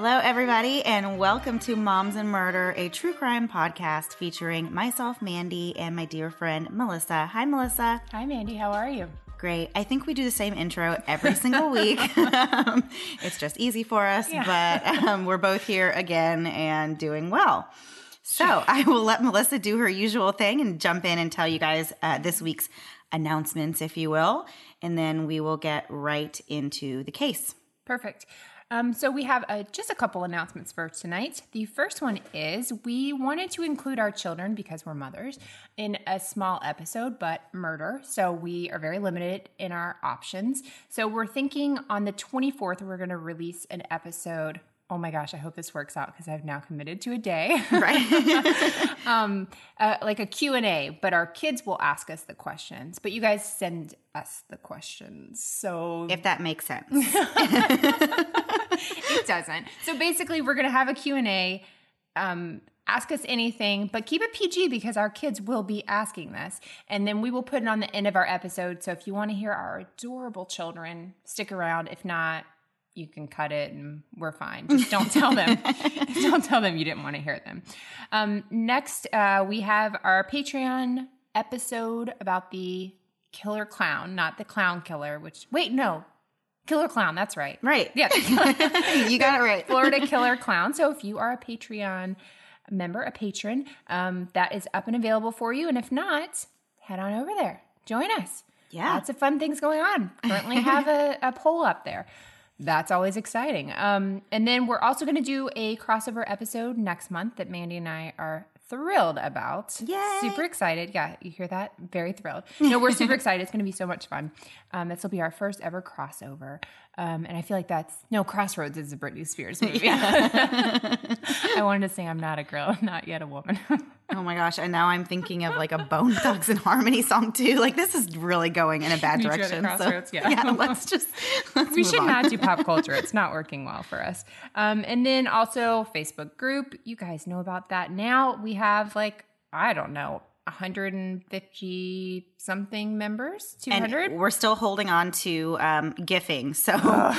Hello, everybody, and welcome to Moms and Murder, a true crime podcast featuring myself, Mandy, and my dear friend, Melissa. Hi, Melissa. Hi, Mandy. How are you? Great. I think we do the same intro every single week. It's just easy for us, but we're both here again and doing well. So I will let Melissa do her usual thing and jump in and tell you guys this week's announcements, if you will, and then we will get right into the case. Perfect. So we have just a couple announcements for tonight. The first one is we wanted to include our children, because we're mothers, in a small episode, but murder. So we are very limited in our options. So we're thinking on the 24th, we're going to release an episode. Oh my gosh, I hope this works out because I've now committed to a day. Right. Like a Q&A, but our kids will ask us the questions. But you guys send us the questions. So If that makes sense. It doesn't. So basically, we're going to have a Q&A. Ask us anything, but keep it PG because our kids will be asking this. And then we will put it on the end of our episode. So if you want to hear our adorable children, stick around. If not, you can cut it and we're fine. Just don't tell them. Don't tell them you didn't want to hear them. Next, we have our Patreon episode about the killer clown, not the clown killer, Killer clown, that's right. Right. Yeah. You got it right. Florida killer clown. So if you are a Patreon member, a patron, that is up and available for you. And if not, head on over there. Join us. Yeah. Lots of fun things going on. Currently have a poll up there. That's always exciting. And then we're also going to do a crossover episode next month that Mandy and I are thrilled about. Yay. Super excited. Yeah, you hear that? Very thrilled. No, we're super excited. It's going to be so much fun. This will be our first ever crossover. And I feel like Crossroads is a Britney Spears movie. I wanted to sing I'm Not a Girl, Not Yet a Woman. Oh my gosh. And now I'm thinking of like a Bone Thugs and Harmony song too. Like this is really going in a bad direction. Crossroads, so, yeah. let's We should move on. not do pop culture. It's not working well for us. And then also Facebook group. You guys know about that now. We have 150 something members, 200. And we're still holding on to GIFing. So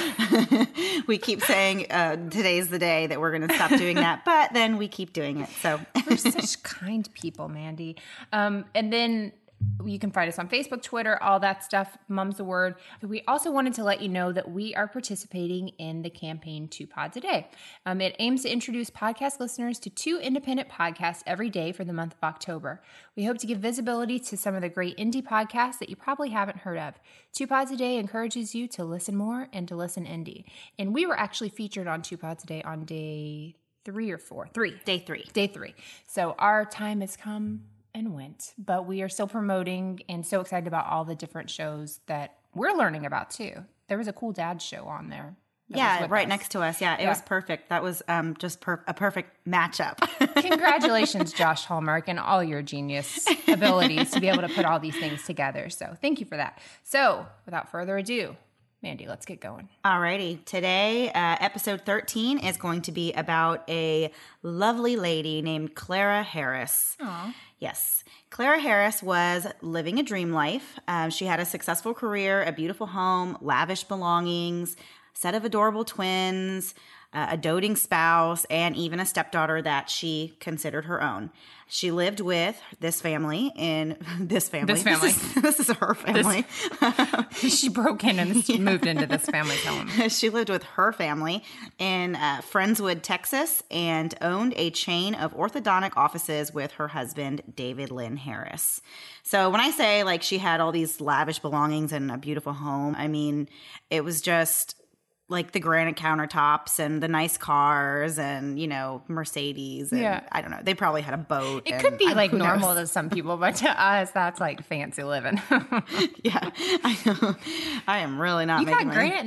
we keep saying today's the day that we're going to stop doing that. But then we keep doing it. So We're such kind people, Mandy. And then you can find us on Facebook, Twitter, all that stuff. Mum's the word. We also wanted to let you know that we are participating in the campaign 2 Pods a Day. It aims to introduce podcast listeners to 2 independent podcasts every day for the month of October. We hope to give visibility to some of the great indie podcasts that you probably haven't heard of. 2 Pods a Day encourages you to listen more and to listen indie. And we were actually featured on 2 Pods a Day on day 3 or 4. 3. Day 3. Day 3. So our time has come and went, but we are still promoting and so excited about all the different shows that we're learning about too. There was a cool dad show on there. Yeah, right next to us. Yeah, it was perfect. That was just a perfect matchup. Congratulations, Josh Hallmark, and all your genius abilities to be able to put all these things together. So thank you for that. So without further ado, Mandy, let's get going. Alrighty. Today, episode 13 is going to be about a lovely lady named Clara Harris. Aw. Yes. Clara Harris was living a dream life. She had a successful career, a beautiful home, lavish belongings, set of adorable twins, a doting spouse, and even a stepdaughter that she considered her own. She lived with this family in this family. This is her family. She broke in and moved into this family's home. She lived with her family in Friendswood, Texas, and owned a chain of orthodontic offices with her husband, David Lynn Harris. So when I say she had all these lavish belongings and a beautiful home, I mean, it was just the granite countertops and the nice cars and, Mercedes. And I don't know. They probably had a boat. It could be normal to some people, but to us, that's fancy living. Yeah. I know. I am really not making money. You got granite in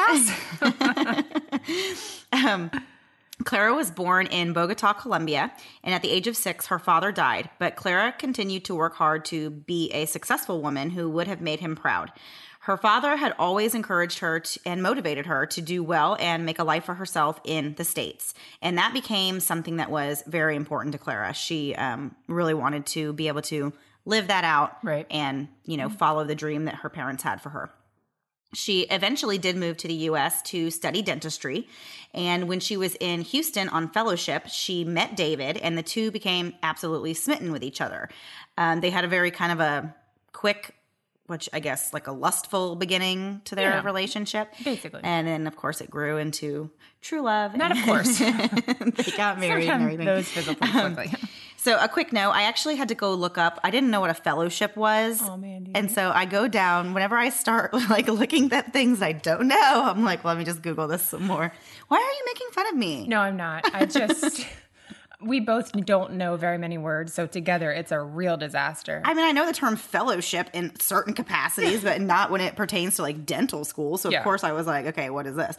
that their house. Clara was born in Bogota, Colombia, and at the age of 6, her father died. But Clara continued to work hard to be a successful woman who would have made him proud. Her father had always encouraged her and motivated her to do well and make a life for herself in the States. And that became something that was very important to Clara. She really wanted to be able to live that out right. and, follow the dream that her parents had for her. She eventually did move to the U.S. to study dentistry. And when she was in Houston on fellowship, she met David, and the two became absolutely smitten with each other. They had a very kind of a quick, which I guess like a lustful beginning to their relationship. Basically. And then, of course, it grew into true love. Not of course. They got married and everything. Those fizzle pretty quickly. So a quick note, I actually had to go look up. I didn't know what a fellowship was. Oh, man. And so I go down, whenever I start like looking at things I don't know, I'm like, well, let me just Google this some more. Why are you making fun of me? No, I'm not. I just... We both don't know very many words, so together it's a real disaster. I mean, I know the term fellowship in certain capacities, but not when it pertains to like dental school. So, of course, I was like, okay, what is this?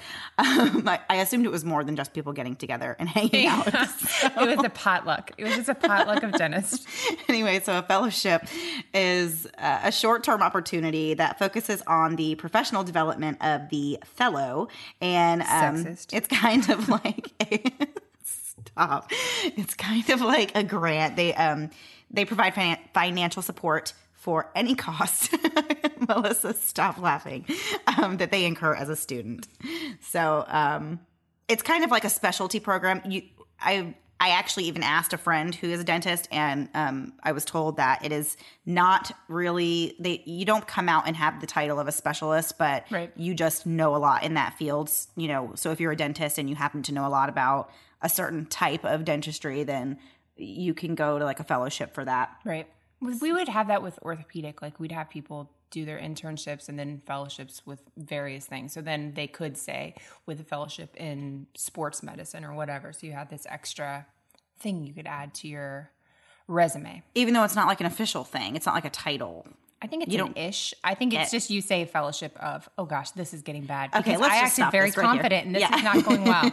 I assumed it was more than just people getting together and hanging out. So. It was a potluck. It was just a potluck of dentists. Anyway, so a fellowship is a short-term opportunity that focuses on the professional development of the fellow. And Sexist. It's kind of like a... Stop. It's kind of like a grant. They provide financial support for any cost. Melissa, stop laughing. That they incur as a student. So it's kind of like a specialty program. I actually even asked a friend who is a dentist, and I was told that it is not really you don't come out and have the title of a specialist, but you just know a lot in that field. You know, so if you're a dentist and you happen to know a lot about a certain type of dentistry, then you can go to like a fellowship for that. Right. We would have that with orthopedic. Like we'd have people do their internships and then fellowships with various things. So then they could say with a fellowship in sports medicine or whatever. So you had this extra thing you could add to your resume. Even though it's not like an official thing. It's not like a title. I think it's an ish. I think it's just you say fellowship of, oh gosh, this is getting bad. Because okay, let's I just acted stop very this right confident and this is not going well.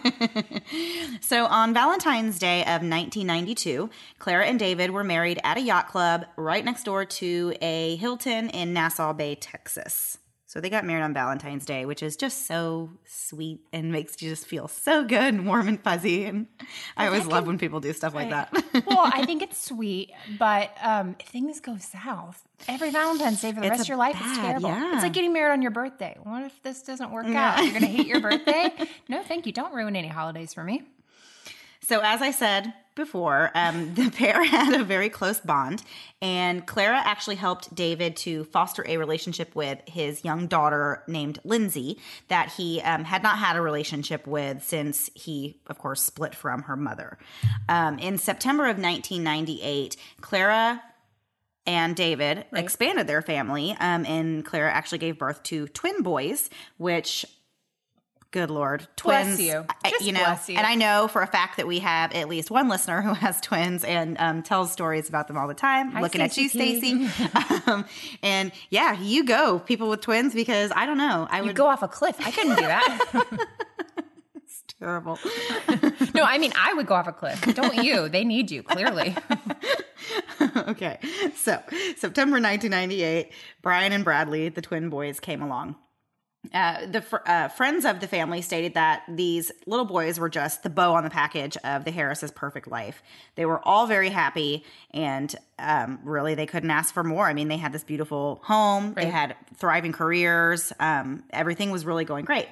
So on Valentine's Day of 1992, Clara and David were married at a yacht club right next door to a Hilton in Nassau Bay, Texas. So they got married on Valentine's Day, which is just so sweet and makes you just feel so good and warm and fuzzy. And I always love when people do stuff like that. Well, I think it's sweet, but if things go south, every Valentine's Day for the rest of your life, it's terrible. Yeah. It's like getting married on your birthday. What if this doesn't work out? You're going to hate your birthday? No, thank you. Don't ruin any holidays for me. So as I said before, the pair had a very close bond, and Clara actually helped David to foster a relationship with his young daughter named Lindsay that he had not had a relationship with since he, of course, split from her mother. In September of 1998, Clara and David expanded their family, and Clara actually gave birth to twin boys, which... Good Lord. Twins. Bless you. Bless you. And I know for a fact that we have at least one listener who has twins and tells stories about them all the time. Hi, looking at you, Stacey. And yeah, you go, people with twins, because I don't know. I would go off a cliff. I couldn't do that. It's terrible. No, I mean, I would go off a cliff. Don't you? They need you, clearly. Okay. So September 1998, Brian and Bradley, the twin boys, came along. The friends of the family stated that these little boys were just the bow on the package of the Harris's perfect life. They were all very happy, and really they couldn't ask for more. I mean, they had this beautiful home. They had thriving careers. Everything was really going great.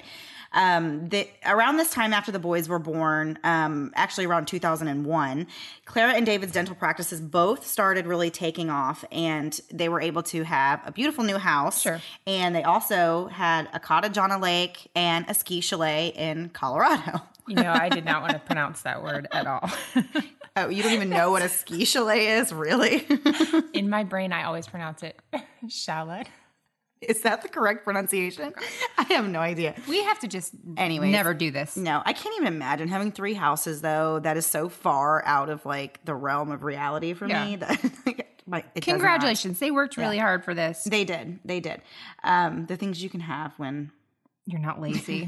Around this time after the boys were born, actually around 2001, Clara and David's dental practices both started really taking off, and they were able to have a beautiful new house. Sure. And they also had a cottage on a lake and a ski chalet in Colorado. You know, I did not want to pronounce that word at all. Oh, you don't even know what a ski chalet is? Really? In my brain, I always pronounce it chalet. Is that the correct pronunciation? I have no idea. We have to just never do this. No, I can't even imagine having 3 houses, though. That is so far out of like the realm of reality for me. That Congratulations. They worked really hard for this. They did. The things you can have when you're not lazy.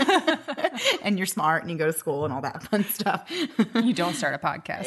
And you're smart and you go to school and all that fun stuff. You don't start a podcast.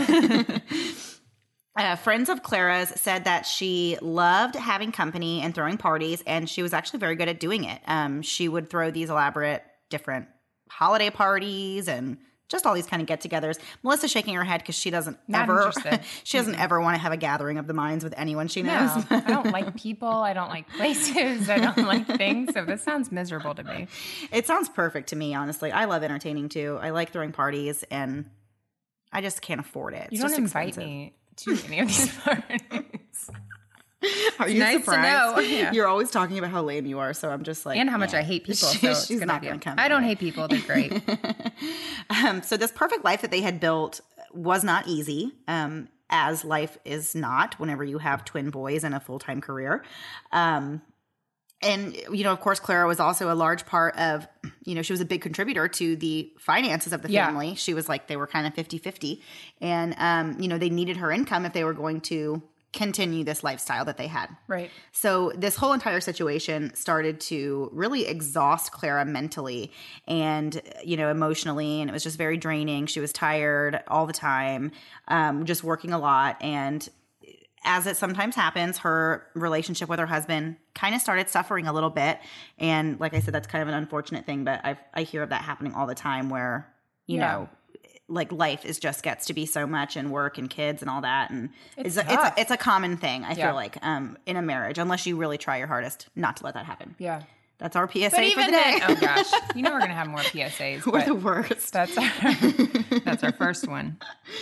Yeah. Friends of Clara's said that she loved having company and throwing parties, and she was actually very good at doing it. She would throw these elaborate different holiday parties and just all these kind of get-togethers. Melissa's shaking her head because she doesn't Not interested. she doesn't ever want to have a gathering of the minds with anyone she knows. No, I don't like people. I don't like places. I don't like things. So this sounds miserable to me. It sounds perfect to me, honestly. I love entertaining too. I like throwing parties, and I just can't afford it. You don't invite me to any of these parties. Are you nice surprised? to know. Yeah. You're always talking about how lame you are, so I'm just like, And how much I hate people. So She's it's not going going to to come. I don't hate people. They're great. So this perfect life that they had built was not easy, as life is not whenever you have twin boys and a full-time career. And, of course, Clara was also a large part of, she was a big contributor to the finances of the family. She was like, they were kind of 50-50. And, they needed her income if they were going to continue this lifestyle that they had. Right. So this whole entire situation started to really exhaust Clara mentally and, emotionally. And it was just very draining. She was tired all the time, just working a lot. And as it sometimes happens, her relationship with her husband kind of started suffering a little bit. And like I said, that's kind of an unfortunate thing, but I hear of that happening all the time where, like life just gets to be so much, and work and kids and all that. And it's a common thing, I feel like, in a marriage, unless you really try your hardest not to let that happen. Yeah. That's our PSA But even for the day. then, oh gosh, we're going to have more PSAs. We're the worst. That's our first one.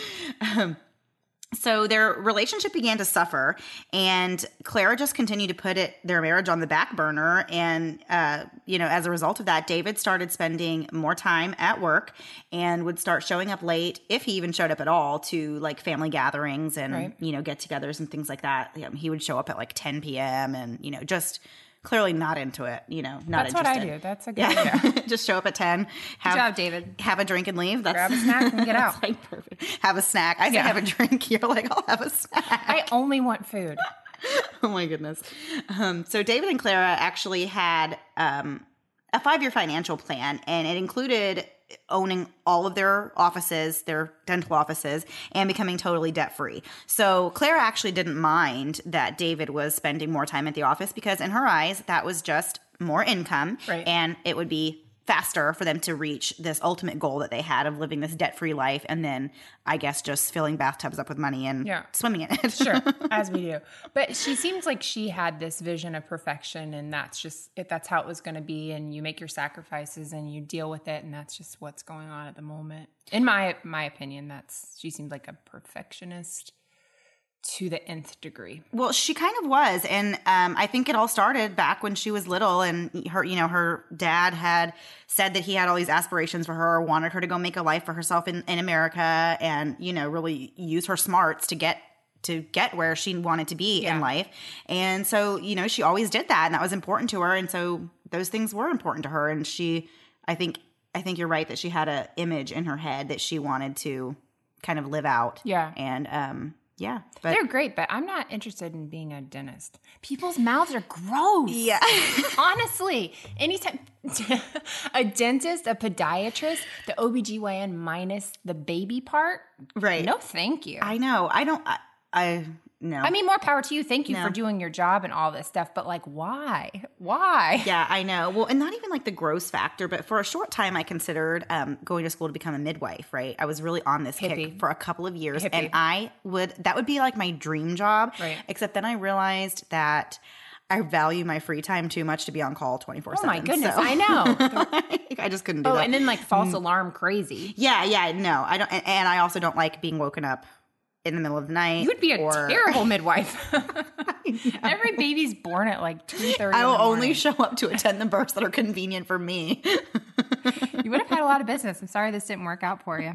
So their relationship began to suffer, and Clara just continued to put their marriage on the back burner. And, as a result of that, David started spending more time at work and would start showing up late, if he even showed up at all, to like family gatherings and, get-togethers and things like that. He would show up at like 10 p.m. and, just clearly not into it, not That's interested. what I do. That's a good idea. Just show up at 10. Good job, David. Have a drink and leave. Grab a snack and get out. That's like perfect. Have a snack. I say have a drink. You're like, I'll have a snack. I only want food. Oh my goodness. So David and Clara actually had a 5-year financial plan, and it included owning all of their offices, their dental offices, and becoming totally debt-free. So Clara actually didn't mind that David was spending more time at the office, because in her eyes, that was just more income, and it would be faster for them to reach this ultimate goal that they had of living this debt-free life, and then I guess just filling bathtubs up with money and swimming in it. Sure, as we do. But she seems like she had this vision of perfection, and that's how it was going to be, and you make your sacrifices and you deal with it, and that's just what's going on at the moment. In my opinion, she seemed like a perfectionist to the nth degree. Well, she kind of was. And I think it all started back when she was little, and her dad had said that he had all these aspirations for her, wanted her to go make a life for herself in America, and, really use her smarts to get where she wanted to be in life. And so, she always did that, and that was important to her. And so those things were important to her. And I think you're right that she had an image in her head that she wanted to kind of live out. Yeah. And, but they're great, but I'm not interested in being a dentist. People's mouths are gross. Yeah. Honestly, anytime a dentist, a podiatrist, the OBGYN minus the baby part. Right. No, thank you. I know. No. I mean, more power to you. Thank you for doing your job and all this stuff. But like, why? Why? Yeah, I know. Well, and not even like the gross factor, but for a short time, I considered going to school to become a midwife, right? I was really on this kick for a couple of years. Hippie. And that would be like my dream job. Right. Except then I realized that I value my free time too much to be on call 24/7. Oh my goodness, so. I know. I just couldn't do that. And then like false alarm crazy. Yeah, no. I don't, and I also don't like being woken up in the middle of the night. You would be a terrible midwife. Every baby's born at like 2:30. I will only show up to attend the births that are convenient for me. You would have had a lot of business. I'm sorry this didn't work out for you.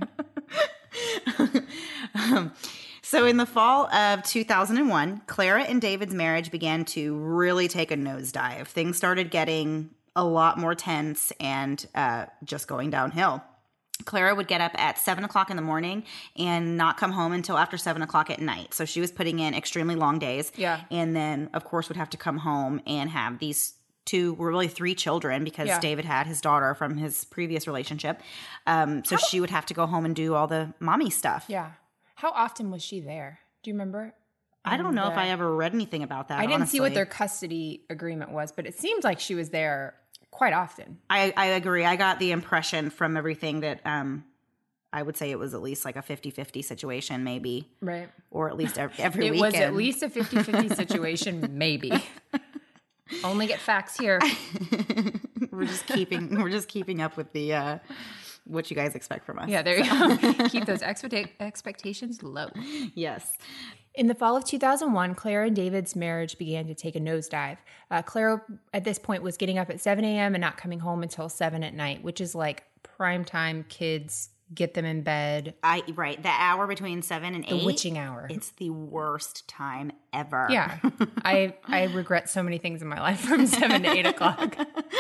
So in the fall of 2001, Clara and David's marriage began to really take a nosedive. Things started getting a lot more tense and just going downhill. Clara would get up at 7 o'clock in the morning and not come home until after 7 o'clock at night. So she was putting in extremely long days. Yeah. And then, of course, would have to come home and have these really 3 children, because David had his daughter from his previous relationship. So she would have to go home and do all the mommy stuff. Yeah. How often was she there? Do you remember? I don't know if I ever read anything about that. I didn't honestly see what their custody agreement was, but it seems like she was there quite often. I agree. I got the impression from everything that I would say it was at least like a 50-50 situation, maybe. Right. Or at least every It weekend. was at least a 50-50 situation, maybe. Only get facts here. We're just keeping up with the what you guys expect from us. Yeah, there you go. Keep those expectations low. Yes. In the fall of 2001, Clara and David's marriage began to take a nosedive. Clara, at this point, was getting up at 7 a.m. and not coming home until 7 at night, which is like prime time kids, get them in bed. Right. The hour between 7 and 8. The witching hour. It's the worst time ever. Yeah. I regret so many things in my life from 7 to 8 o'clock.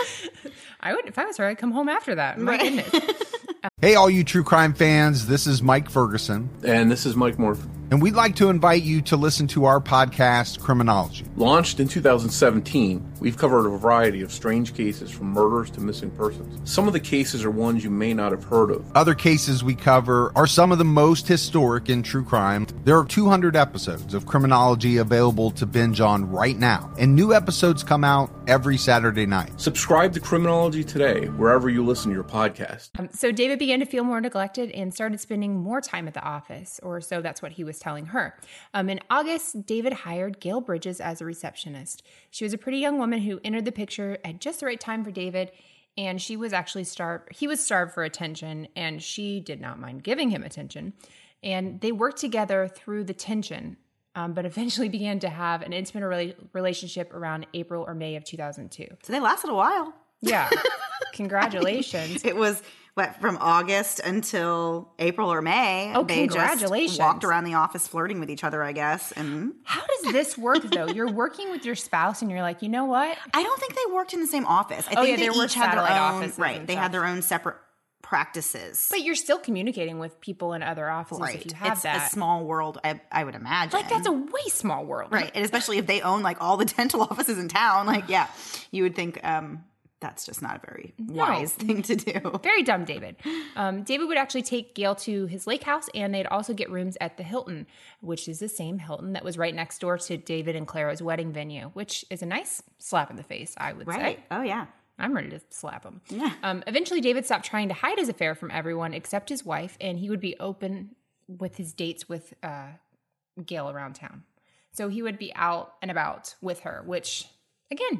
I would, if I was her, I'd come home after that. My goodness. Hey, all you true crime fans, this is Mike Ferguson. And this is Mike Morphin. And we'd like to invite you to listen to our podcast, Criminology. Launched in 2017, we've covered a variety of strange cases from murders to missing persons. Some of the cases are ones you may not have heard of. Other cases we cover are some of the most historic in true crime. There are 200 episodes of Criminology available to binge on right now, and new episodes come out every Saturday night. Subscribe to Criminology today, wherever you listen to your podcast. So David began to feel more neglected and started spending more time at the office, or so that's what he was telling her. In August, David hired Gail Bridges as a receptionist. She was a pretty young woman who entered the picture at just the right time for David, and she was actually he was starved for attention, and she did not mind giving him attention. And they worked together through the tension, but eventually began to have an intimate relationship around April or May of 2002. So they lasted a while. Yeah. Congratulations. It was from August until April or May. Oh, they congratulations. just walked around the office flirting with each other, I guess. And how does this work, though? You're working with your spouse and you're like, you know what? I don't think they worked in the same office. I Oh, think yeah, they they were each had their satellite own, offices right. and They stuff. had their own separate practices. But you're still communicating with people in other offices Right. if you have It's that. a small world, I would imagine. Like, that's a way small world. Right. And especially if they own like all the dental offices in town, like, yeah, you would think that's just not a very wise thing to do. Very dumb, David. David would actually take Gail to his lake house, and they'd also get rooms at the Hilton, which is the same Hilton that was right next door to David and Clara's wedding venue, which is a nice slap in the face, I would say. Right. Oh, yeah. I'm ready to slap him. Yeah. Eventually, David stopped trying to hide his affair from everyone except his wife, and he would be open with his dates with Gail around town. So he would be out and about with her, which, again,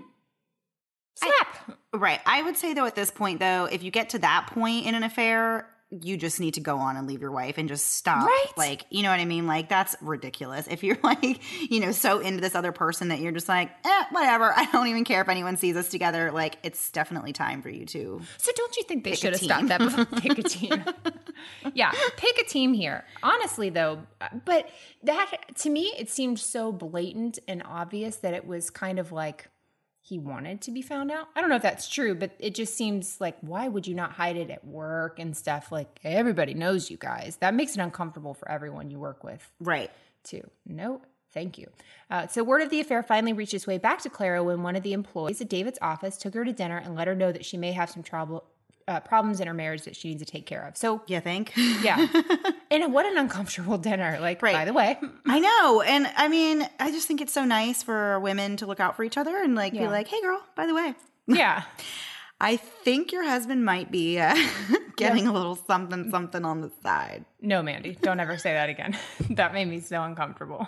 slap. Right. I would say, though, at this point, though, if you get to that point in an affair, you just need to go on and leave your wife and just stop. Right. Like, you know what I mean? Like, that's ridiculous. If you're like, so into this other person that you're just like, whatever. I don't even care if anyone sees us together. Like, it's definitely time for you to. So don't you think they Pick a should have team. stopped that before? Pick a team. Yeah, pick a team here. Honestly, though, but that, to me, it seemed so blatant and obvious that it was kind of like he wanted to be found out. I don't know if that's true, but it just seems like, why would you not hide it at work and stuff? Like, everybody knows you guys. That makes it uncomfortable for everyone you work with, Right. too. No, thank you. So word of the affair finally reached its way back to Clara when one of the employees at David's office took her to dinner and let her know that she may have some problems in her marriage that she needs to take care of. So, You think? yeah. And what an uncomfortable dinner. Like, Right. by the way. I know. And I mean, I just think it's so nice for women to look out for each other and like be Yeah. like, hey, girl, by the way, Yeah. I think your husband might be getting a little something on the side. No, Mandy, don't ever say that again. That made me so uncomfortable.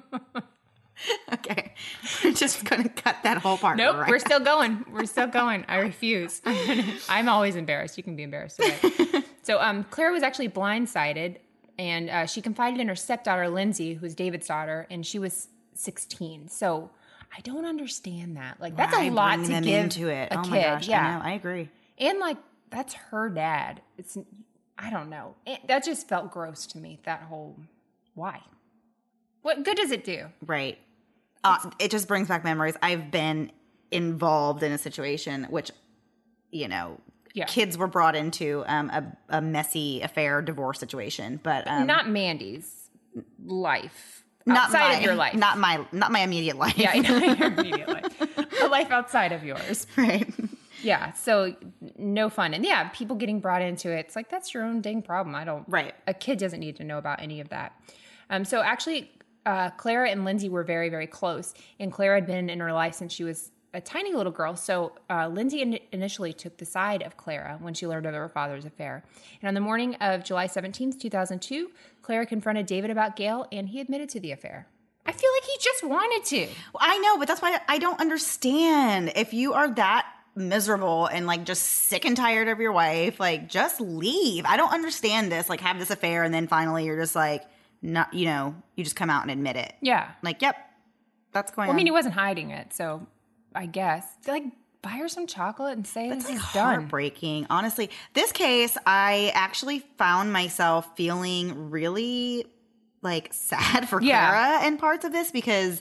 Okay. We're just going to cut that whole part. Nope, right we're still going. We're still going. I refuse. I'm always embarrassed. You can be embarrassed today. So Clara was actually blindsided, and she confided in her stepdaughter, Lindsay, who's David's daughter, and she was 16. So I don't understand that. Like, that's Why a lot bring to them give into it. a Oh kid. my gosh, Yeah. I know. I agree. And, like, that's her dad. I don't know. That just felt gross to me, that whole, why? What good does it do? Right. It just brings back memories. I've been involved in a situation which, Yeah. kids were brought into a messy affair divorce situation, but Not Mandy's life. not Outside of your life. not my immediate life. Yeah, not your immediate life. A life outside of yours. Right. Yeah, so no fun. And yeah, people getting brought into it, it's like, that's your own dang problem. Right. A kid doesn't need to know about any of that. So actually, Clara and Lindsay were very, very close. And Clara had been in her life since she was a tiny little girl. So Lindsay initially took the side of Clara when she learned of her father's affair. And on the morning of July 17th, 2002, Clara confronted David about Gail, and he admitted to the affair. I feel like he just wanted to. Well, I know, but that's why I don't understand. If you are that miserable and like just sick and tired of your wife, like just leave. I don't understand this. Like have this affair and then finally you're just like, not, you know, you just come out and admit it. Yeah. Like, yep, that's going on. I mean, he wasn't hiding it, so I guess. Like, buy her some chocolate and say this is done. Heartbreaking. Honestly, this case, I actually found myself feeling really like sad for Clara in parts of this because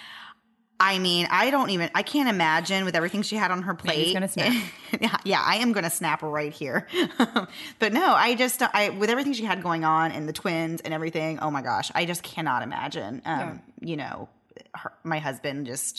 I mean, I can't imagine with everything she had on her plate. He's gonna snap. Yeah, I am going to snap right here. But no, with everything she had going on and the twins and everything, oh my gosh, I just cannot imagine, you know, my husband just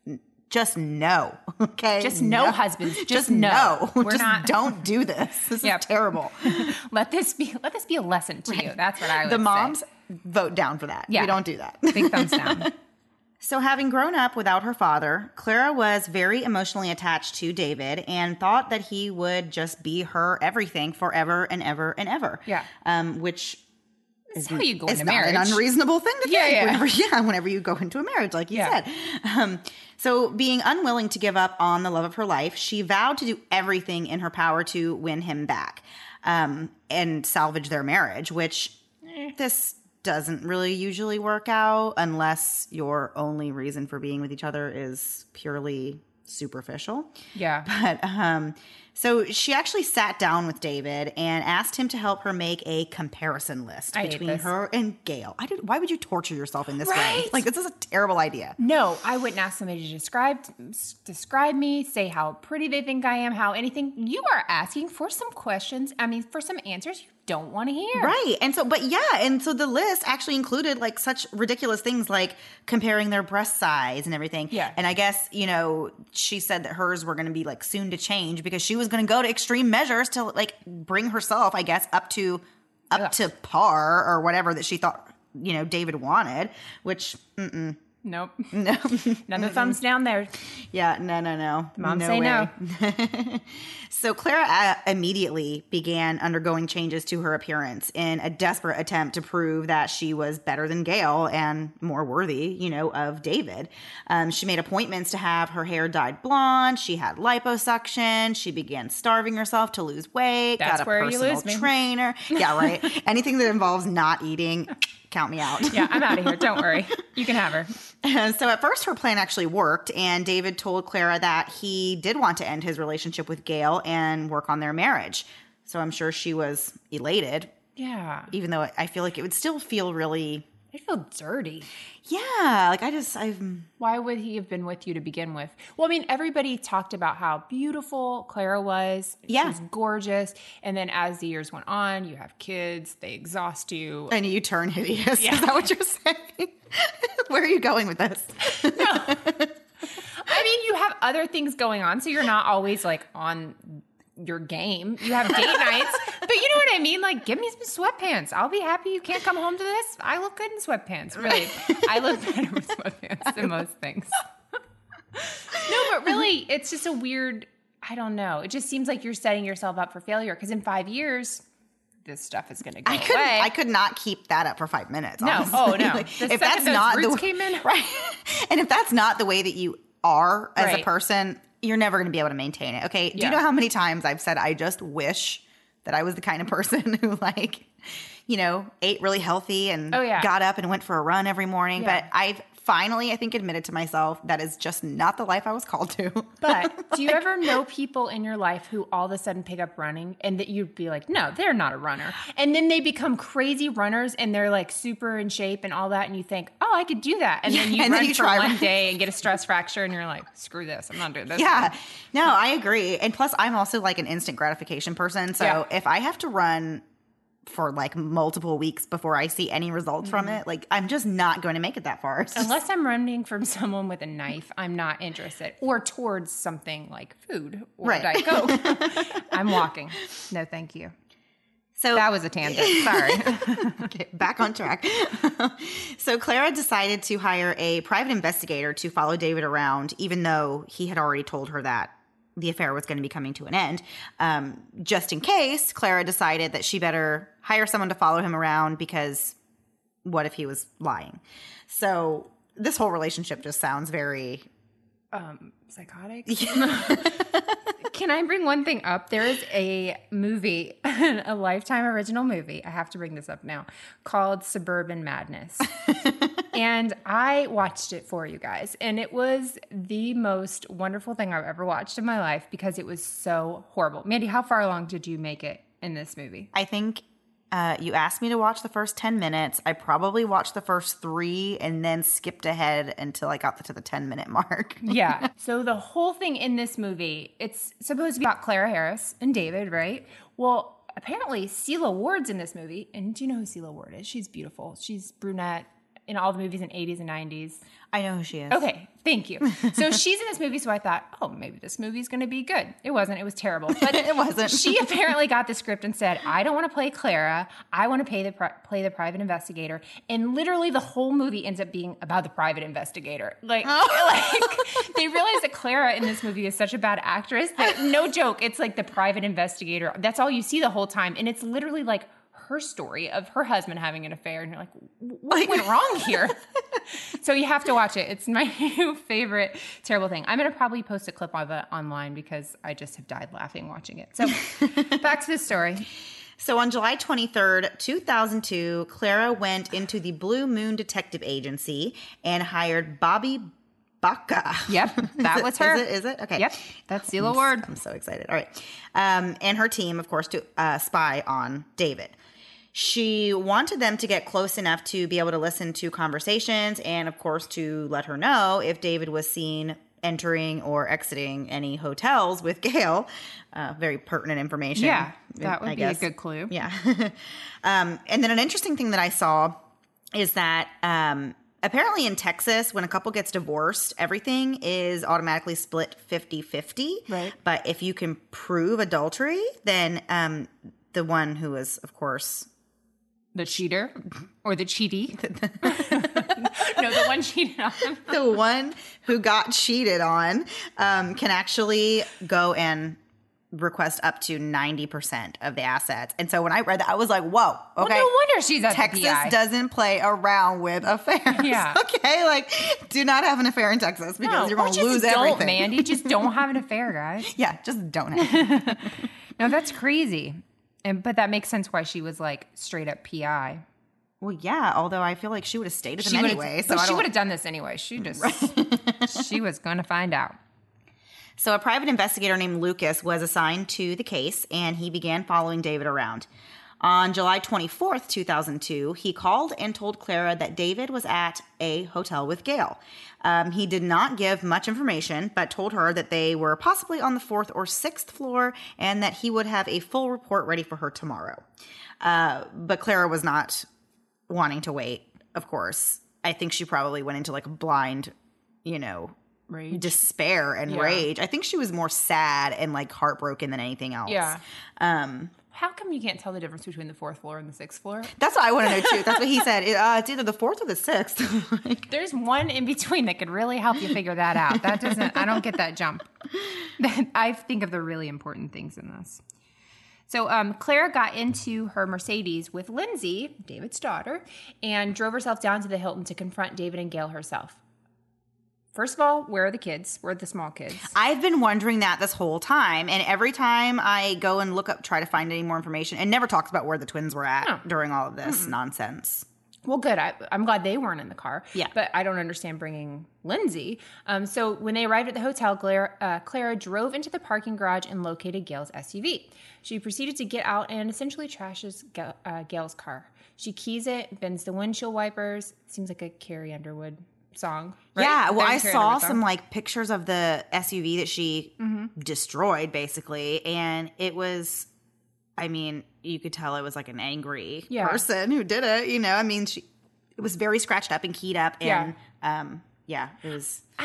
no. Okay. Just no husbands. Just no. Don't do this. This is terrible. Let this be a lesson to you. That's what I would say. The moms vote down for that. Yeah. We don't do that. Big thumbs down. So having grown up without her father, Clara was very emotionally attached to David and thought that he would just be her everything forever and ever and ever. Yeah. Which is how you go into marriage. Not an unreasonable thing to think. Whenever you go into a marriage, like you said. So being unwilling to give up on the love of her life, she vowed to do everything in her power to win him back and salvage their marriage, which this doesn't really usually work out unless your only reason for being with each other is purely superficial. Yeah. But so she actually sat down with David and asked him to help her make a comparison list between her and Gail. Why would you torture yourself in this way? Like, this is a terrible idea. No, I wouldn't ask somebody to describe me, say how pretty they think I am, how anything. You are asking for some questions. I mean, for some answers you don't want to hear. Right. And so the list actually included like such ridiculous things like comparing their breast size and everything. Yeah. And I guess, you know, she said that hers were going to be like soon to change because she was going to go to extreme measures to like bring herself, I guess, up to par or whatever that she thought, you know, David wanted, which, Nope. No. None of the thumbs down there. Yeah, no. Moms say no. So Clara immediately began undergoing changes to her appearance in a desperate attempt to prove that she was better than Gail and more worthy, you know, of David. She made appointments to have her hair dyed blonde. She had liposuction. She began starving herself to lose weight. That's got a where personal you lose me. trainer. Yeah, right. Anything that involves not eating, count me out. Yeah, I'm out of here. Don't worry. You can have her. So at first her plan actually worked, and David told Clara that he did want to end his relationship with Gail and work on their marriage. So I'm sure she was elated. Yeah. Even though I feel like it would still feel really... It'd feel dirty. Yeah. Like Why would he have been with you to begin with? Well, I mean, everybody talked about how beautiful Clara was. Yeah. She was gorgeous. And then as the years went on, you have kids. They exhaust you. And you turn hideous. Yeah. Is that what you're saying? Where are you going with this? No. I mean, you have other things going on, so you're not always like on your game. You have date nights, but you know what I mean? Like, give me some sweatpants. I'll be happy you can't come home to this. I look good in sweatpants. Really. I look better with sweatpants than most things. No, but really, it's just a weird, I don't know. It just seems like you're setting yourself up for failure because in 5 years, this stuff is going to go away. I could not keep that up for 5 minutes. No. Honestly. Oh, no. Like, if that's not the came in. Right. And if that's not the way that you are as a Right. person, you're never going to be able to maintain it. Okay. Do you know how many times I've said, I just wish that I was the kind of person who like, you know, ate really healthy and got up and went for a run every morning. Yeah. But I've finally, I think, admitted to myself that is just not the life I was called to. But do you ever know people in your life who all of a sudden pick up running and that you'd be like, no, they're not a runner. And then they become crazy runners and they're like super in shape and all that. And you think, oh, I could do that. And then you run for one day and get a stress fracture and you're like, screw this. I'm not doing this. Yeah. No, I agree. And plus I'm also like an instant gratification person. So if I have to run for like multiple weeks before I see any results from it, like I'm just not going to make it that far. Unless I'm running from someone with a knife, I'm not interested. Or towards something like food or Diet Coke. I'm walking. No, thank you. So That was a tangent. Sorry. Okay, back on track. So Clara decided to hire a private investigator to follow David around, even though he had already told her that the affair was going to be coming to an end. Just in case, Clara decided that she better hire someone to follow him around because what if he was lying? So this whole relationship just sounds very... Psychotic? Can I bring one thing up? There is a movie, a Lifetime original movie, I have to bring this up now, called Suburban Madness. And I watched it for you guys. And it was the most wonderful thing I've ever watched in my life because it was so horrible. Mandy, how far along did you make it in this movie? I think you asked me to watch the first 10 minutes. I probably watched the first 3 and then skipped ahead until I got to the 10-minute mark. Yeah. So the whole thing in this movie, it's supposed to be about Clara Harris and David, right? Well, apparently Celia Ward's in this movie. And do you know who Celia Ward is? She's beautiful. She's brunette in all the movies in 80s and 90s. I know who she is. Okay, thank you. So she's in this movie, so I thought, oh, maybe this movie's going to be good. It wasn't. It was terrible. But It wasn't. She apparently got the script and said, I don't want to play Clara. I want to play the private investigator. And literally the whole movie ends up being about the private investigator. Like they realize that Clara in this movie is such a bad actress that, no joke, it's like the private investigator. That's all you see the whole time. And it's literally like her story of her husband having an affair. And you're like, what went wrong here? So you have to watch it. It's my new favorite terrible thing. I'm going to probably post a clip of it online because I just have died laughing watching it. So back to the story. So on July 23rd, 2002, Clara went into the Blue Moon Detective Agency and hired Bobby Baca. Yep, that was her. Is it? Okay. Yep, that's Celia Ward. I'm so excited. All right. And her team, of course, to spy on David. She wanted them to get close enough to be able to listen to conversations and, of course, to let her know if David was seen entering or exiting any hotels with Gail. Very pertinent information. Yeah, that would be a good clue. Yeah. And then an interesting thing that I saw is that apparently in Texas, when a couple gets divorced, everything is automatically split 50-50. Right. But if you can prove adultery, then the one who is, of course... The cheater or the cheaty? No, the one cheated on him. The one who got cheated on can actually go and request up to 90% of the assets. And so when I read that, I was like, whoa, okay. Well, no wonder she's at Texas the PI. doesn't play around with affairs. Yeah. Okay, like, do not have an affair in Texas because you're going to lose everything. Don't, Mandy. Just don't have an affair, guys. Yeah, just don't have it. No, that's crazy. But that makes sense why she was like straight up PI. Well, yeah, although I feel like she would have stayed with him anyway. So she would have done this anyway. She just, she was going to find out. So a private investigator named Lucas was assigned to the case, and he began following David around. On July 24th, 2002, he called and told Clara that David was at a hotel with Gail. He did not give much information, but told her that they were possibly on the 4th or 6th floor and that he would have a full report ready for her tomorrow. But Clara was not wanting to wait, of course. I think she probably went into like a blind, Rage. despair and rage. I think she was more sad and like heartbroken than anything else. Yeah. How come you can't tell the difference between the 4th floor and the 6th floor? That's what I want to know too. That's what he said. It's either the 4th or the 6th. Like, there's one in between that could really help you figure that out. I don't get that jump. I think of the really important things in this. So Clara got into her Mercedes with Lindsay, David's daughter, and drove herself down to the Hilton to confront David and Gail herself. First of all, where are the kids? Where are the small kids? I've been wondering that this whole time. And every time I go and try to find any more information, it never talks about where the twins were at during all of this nonsense. Well, good. I'm glad they weren't in the car. Yeah. But I don't understand bringing Lindsay. So when they arrived at the hotel, Clara drove into the parking garage and located Gail's SUV. She proceeded to get out and essentially trashes Gail's car. She keys it, bends the windshield wipers. Seems like a Carrie Underwood song. Right? Yeah, well, I Carrie saw Underwood song. some like pictures of the SUV that she destroyed, basically, and it was, I mean, you could tell it was like an angry person who did it. It was very scratched up and keyed up, and it was. I think of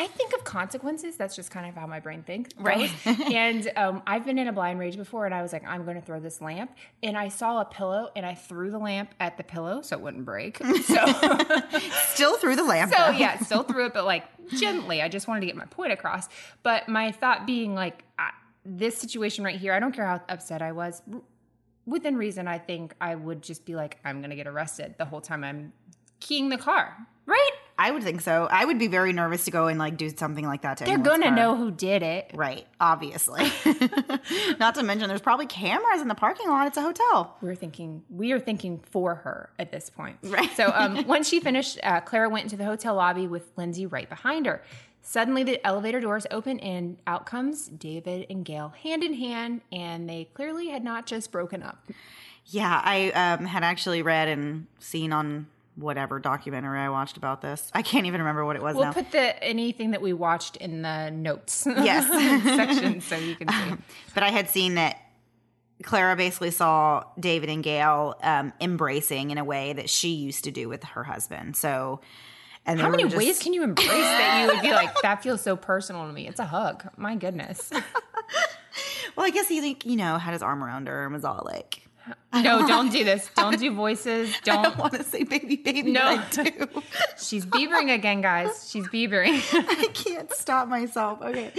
consequences. That's just kind of how my brain thinks. Right. And I've been in a blind rage before, and I was like, I'm going to throw this lamp. And I saw a pillow, and I threw the lamp at the pillow so it wouldn't break. So Still through the lamp. So though. yeah, still threw it, but like gently. I just wanted to get my point across. But my thought being like, this situation right here, I don't care how upset I was. Within reason, I think I would just be like, I'm going to get arrested the whole time I'm keying the car. Right? I would think so. I would be very nervous to go and like do something like that to They're anyone's going to car. know who did it. Right, obviously. Not to mention there's probably cameras in the parking lot. It's a hotel. We are thinking for her at this point. Right. So once she finished, Clara went into the hotel lobby with Lindsay right behind her. Suddenly the elevator doors open and out comes David and Gail hand in hand, and they clearly had not just broken up. Yeah, I had actually read and seen on whatever documentary I watched about this. I can't even remember what it was We'll now. put anything that we watched in the notes Yes. section so you can see. But I had seen that Clara basically saw David and Gail embracing in a way that she used to do with her husband. So, and How many ways can you embrace that you would be like, that feels so personal to me? It's a hug. My goodness. Well, I guess he like, had his arm around her and was all like, No, don't do this. Don't do voices. I don't Don't. want to say baby, No. but I do. She's beavering again, guys. She's beavering. I can't stop myself. Okay.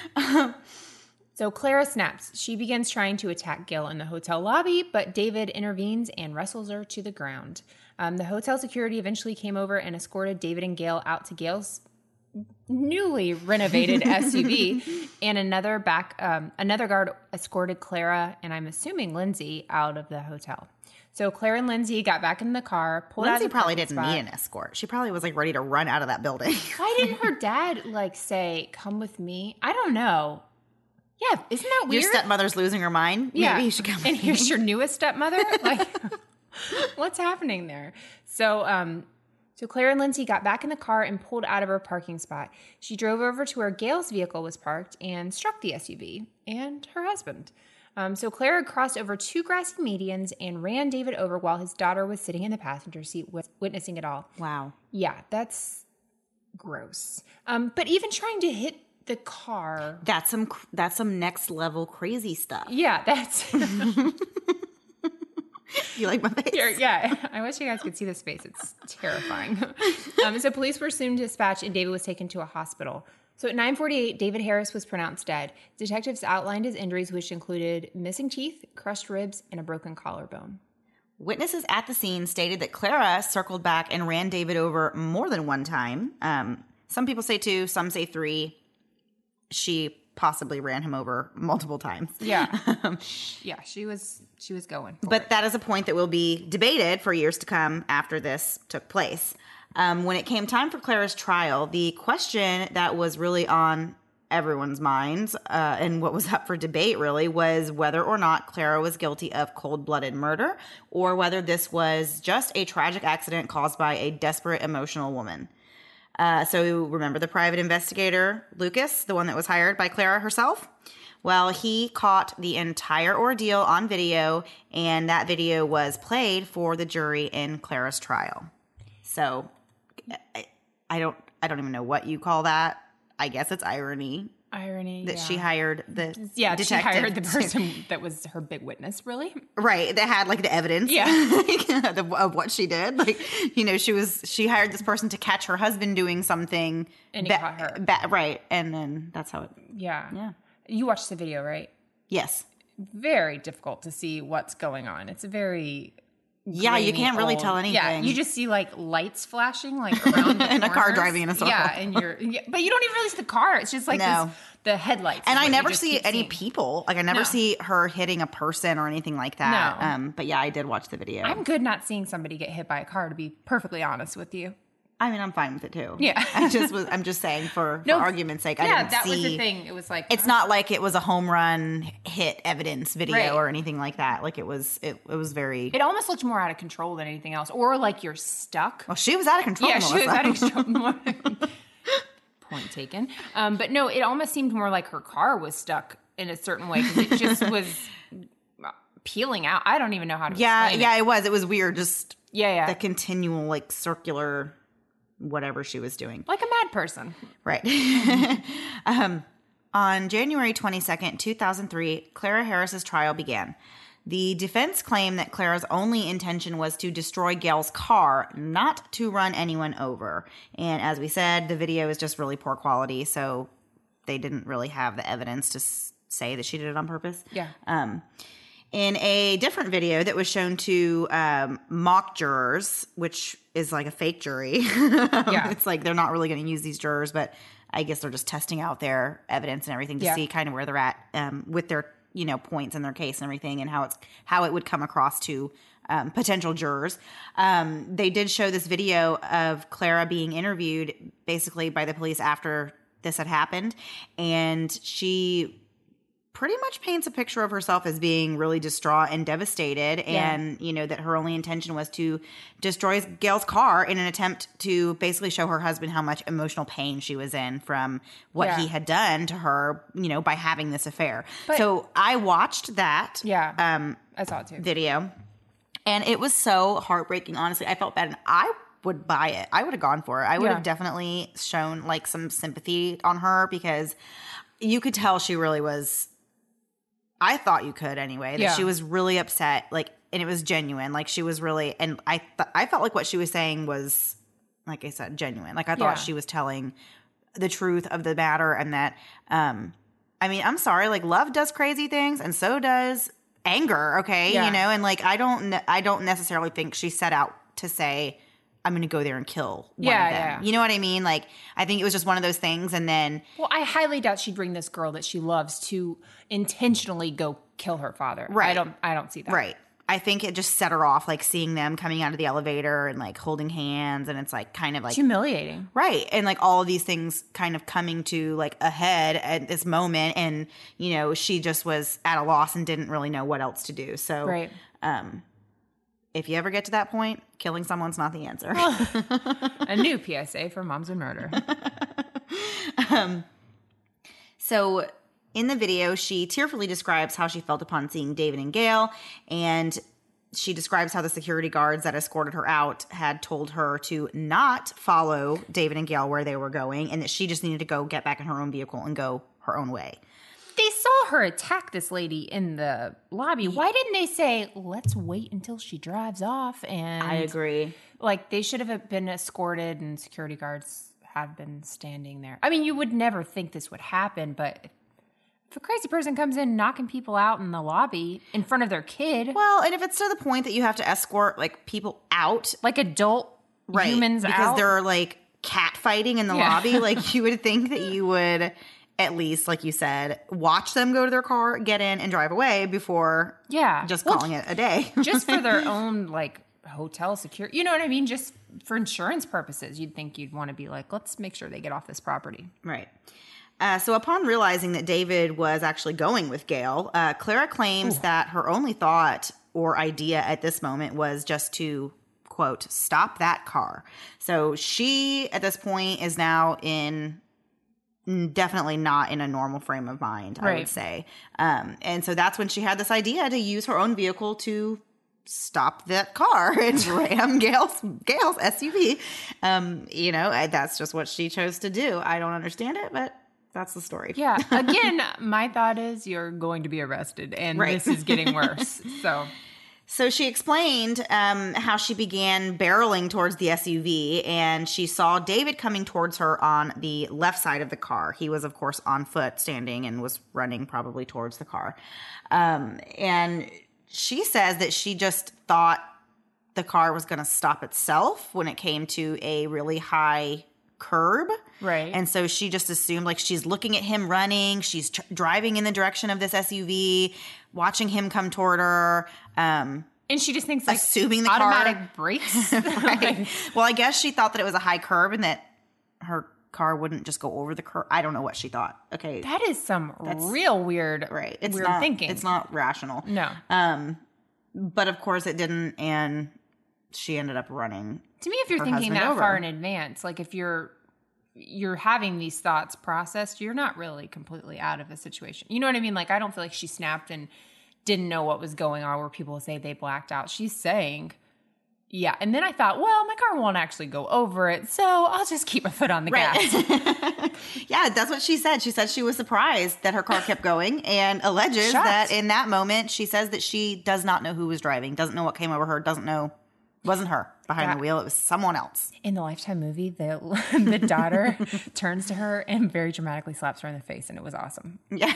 So Clara snaps. She begins trying to attack Gail in the hotel lobby, but David intervenes and wrestles her to the ground. The hotel security eventually came over and escorted David and Gail out to Gail's newly renovated SUV, and another guard escorted Clara and I'm assuming Lindsay out of the hotel. So Clara and Lindsay got back in the car, pulled out Lindsay of the probably parking didn't spot. need an escort. She probably was like ready to run out of that building. Why didn't her dad like say, "Come with me"? I don't know. Yeah, isn't that weird? Your stepmother's losing her mind. Yeah. Maybe you should come. And with me. here's your newest stepmother. Like, what's happening there? So Claire and Lindsay got back in the car and pulled out of her parking spot. She drove over to where Gail's vehicle was parked and struck the SUV and her husband. So Claire crossed over two grassy medians and ran David over while his daughter was sitting in the passenger seat witnessing it all. Wow. Yeah, that's gross. But even trying to hit the car. That's some next level crazy stuff. Yeah, that's... You like my face? Yeah, I wish you guys could see this face. It's terrifying. So police were soon dispatched and David was taken to a hospital. So at 9:48, David Harris was pronounced dead. Detectives outlined his injuries, which included missing teeth, crushed ribs, and a broken collarbone. Witnesses at the scene stated that Clara circled back and ran David over more than one time. Some people say 2, some say 3. She possibly ran him over multiple times. Yeah. Yeah, she was going for But it. that is a point that will be debated for years to come after this took place. When it came time for Clara's trial, the question that was really on everyone's minds and what was up for debate really was whether or not Clara was guilty of cold-blooded murder or whether this was just a tragic accident caused by a desperate, emotional woman. So remember the private investigator, Lucas, the one that was hired by Clara herself? Well, he caught the entire ordeal on video, and that video was played for the jury in Clara's trial. So I don't even know what you call that. I guess it's irony that she hired the detective. She hired the person that was her big witness, really. Right, that had like the evidence of what she did. Like, she hired this person to catch her husband doing something. And he caught her. Right, and then that's how it... Yeah. You watched the video, right? Yes. Very difficult to see what's going on. It's a very... Yeah, you can't really tell anything. Yeah, you just see like lights flashing like around the and a car corners. driving in a circle. Yeah, but you don't even really see the car. It's just like the headlights. And is I what you never just see keep any seeing. people. Like I never see her hitting a person or anything like that. No. But yeah, I did watch the video. I'm good not seeing somebody get hit by a car, to be perfectly honest with you. I mean, I'm fine with it too. Yeah. I'm just saying for argument's sake. I didn't that see, was the thing. It was like it's not like it was a home run hit evidence video Right. or anything like that. Like it was very. It almost looked more out of control than anything else, or like you're stuck. Well, she was out of control. Yeah, she was Melissa. out of control. Point taken. But no, it almost seemed more like her car was stuck in a certain way because it just was peeling out. I don't even know how to explain it. Yeah, it was. It was weird. Just Yeah. the continual like circular whatever she was doing. Like a mad person. Right. On January 22nd, 2003, Clara Harris's trial began. The defense claimed that Clara's only intention was to destroy Gail's car, not to run anyone over. And as we said, the video is just really poor quality, so they didn't really have the evidence to say that she did it on purpose. Yeah. In a different video that was shown to mock jurors, which is like a fake jury. Yeah. It's like they're not really going to use these jurors, but I guess they're just testing out their evidence and everything to see kind of where they're at with their points in their case and everything, and how it would come across to potential jurors. They did show this video of Clara being interviewed basically by the police after this had happened, and she pretty much paints a picture of herself as being really distraught and devastated, and that her only intention was to destroy Gail's car in an attempt to basically show her husband how much emotional pain she was in from what he had done to her, by having this affair. So I watched that I saw it too. video, and it was so heartbreaking. Honestly, I felt bad, and I would buy it. I would have gone for it. I would have definitely shown like some sympathy on her, because you could tell she really was. I thought you could anyway, that she was really upset, like, and it was genuine. Like, she was really, and I felt like what she was saying was, like I said, genuine. Like, I thought she was telling the truth of the matter, and that, I mean, I'm sorry, like, love does crazy things, and so does anger, okay? And like, I don't necessarily think she set out to say, I'm going to go there and kill one of them. Yeah. You know what I mean? Like, I think it was just one of those things, and then... Well, I highly doubt she'd bring this girl that she loves to intentionally go kill her father. Right. I don't see that. Right. I think it just set her off, like, seeing them coming out of the elevator and, like, holding hands, and it's, like, kind of, like... It's humiliating. Right. And, like, all of these things kind of coming to, like, a head at this moment, and, she just was at a loss and didn't really know what else to do. So... Right. If you ever get to that point, killing someone's not the answer. A new PSA for moms and murder. So in the video, she tearfully describes how she felt upon seeing David and Gail, and she describes how the security guards that escorted her out had told her to not follow David and Gail where they were going, and that she just needed to go get back in her own vehicle and go her own way. They saw her attack this lady in the lobby. Why didn't they say, let's wait until she drives off? And I agree. Like, they should have been escorted, and security guards have been standing there. I mean, you would never think this would happen, but if a crazy person comes in knocking people out in the lobby in front of their kid. Well, and if it's to the point that you have to escort, like, people out. Like adult humans because out. Because they're, like, cat fighting in the lobby. Like, you would think that you would... at least, like you said, watch them go to their car, get in, and drive away before just calling it a day. Just for their own, like, hotel security. You know what I mean? Just for insurance purposes, you'd think you'd want to be like, let's make sure they get off this property. Right. So upon realizing that David was actually going with Gail, Clara claims that her only thought or idea at this moment was just to, quote, stop that car. So she, at this point, is now definitely not in a normal frame of mind, I would say. And so that's when she had this idea to use her own vehicle to stop that car and ram Gail's SUV. That's just what she chose to do. I don't understand it, but that's the story. Yeah. Again, my thought is you're going to be arrested, and this is getting worse. So she explained how she began barreling towards the SUV, and she saw David coming towards her on the left side of the car. He was, of course, on foot, standing, and was running probably towards the car. And she says that she just thought the car was going to stop itself when it came to a really high curb. Right. And so she just assumed, like, she's looking at him running. She's driving in the direction of this SUV, watching him come toward her. And she just thinks, like, assuming the automatic car, brakes. Right. Well, I guess she thought that it was a high curb and that her car wouldn't just go over the curb. I don't know what she thought. Okay. That is real weird, weird thinking. It's not rational. No. But of course it didn't, and she ended up running. To me, if you're thinking that far in advance, like if you're having these thoughts processed, you're not really completely out of a situation. You know what I mean? Like, I don't feel like she snapped and didn't know what was going on, where people say they blacked out. She's saying, Yeah. And then I thought, well, my car won't actually go over it, so I'll just keep my foot on the gas. Yeah, that's what she said. She said she was surprised that her car kept going and alleges Shocked. that in that moment, she says that she does not know who was driving, doesn't know what came over her, doesn't know, wasn't her behind the wheel. It was someone else. In the Lifetime movie, the daughter turns to her and very dramatically slaps her in the face, and it was awesome. Yeah.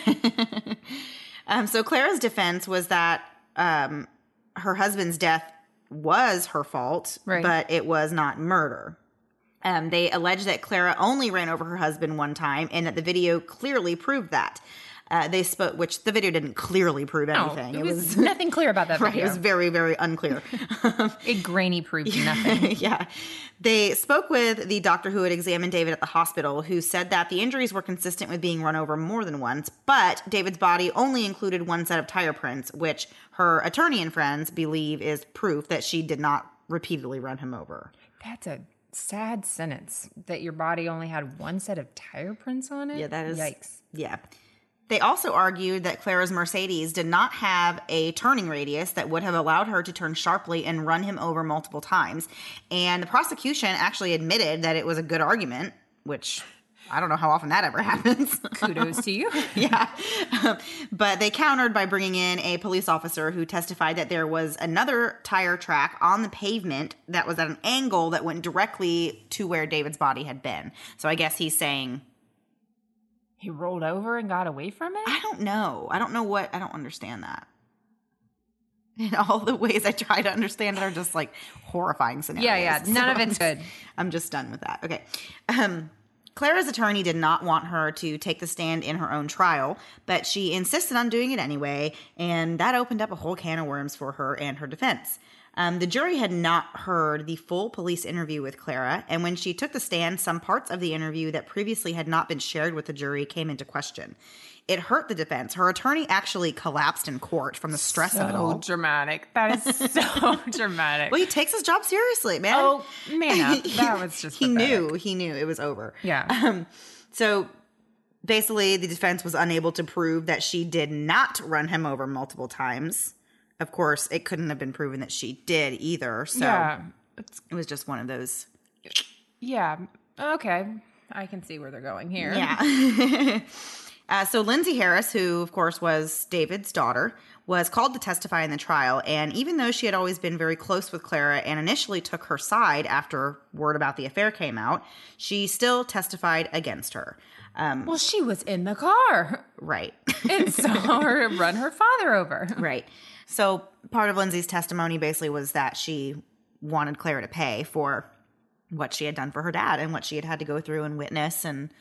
So Clara's defense was that her husband's death was her fault, Right. but it was not murder. They allege that Clara only ran over her husband one time and that the video clearly proved that. They spoke, which the video didn't clearly prove anything. It was nothing clear about that right. video. It was very, very unclear. It grainy proved nothing. Yeah. They spoke with the doctor who had examined David at the hospital, who said that the injuries were consistent with being run over more than once, but David's body only included one set of tire prints, which her attorney and friends believe is proof that she did not repeatedly run him over. That's a sad sentence, that your body only had one set of tire prints on it. Yeah, that is. Yikes. Yeah. They also argued that Clara's Mercedes did not have a turning radius that would have allowed her to turn sharply and run him over multiple times. And the prosecution actually admitted that it was a good argument, which I don't know how often that ever happens. Kudos to you. Yeah. But they countered by bringing in a police officer who testified that there was another tire track on the pavement that was at an angle that went directly to where David's body had been. So I guess he's saying, He rolled over and got away from it? I don't know. I don't understand that. And all the ways I try to understand it are just like horrifying scenarios. Yeah. None of it's good. I'm just done with that. Okay. Clara's attorney did not want her to take the stand in her own trial, but she insisted on doing it anyway, and that opened up a whole can of worms for her and her defense. The jury had not heard the full police interview with Clara, and when she took the stand, some parts of the interview that previously had not been shared with the jury came into question. It hurt the defense. Her attorney actually collapsed in court from the stress of it all. So dramatic. That is so dramatic. Well, he takes his job seriously, man. Oh, man up. That was just He pathetic. knew it was over. Yeah. So basically, the defense was unable to prove that she did not run him over multiple times. Of course, it couldn't have been proven that she did either. So Yeah. it was just one of those. Yeah. Okay. I can see where they're going here. Yeah. So Lindsay Harris, who of course was David's daughter, was called to testify in the trial. And even though she had always been very close with Clara and initially took her side after word about the affair came out, she still testified against her. Well, she was in the car Right. and saw her run her father over. Right. So part of Lindsay's testimony basically was that she wanted Clara to pay for what she had done for her dad and what she had had to go through and witness. And,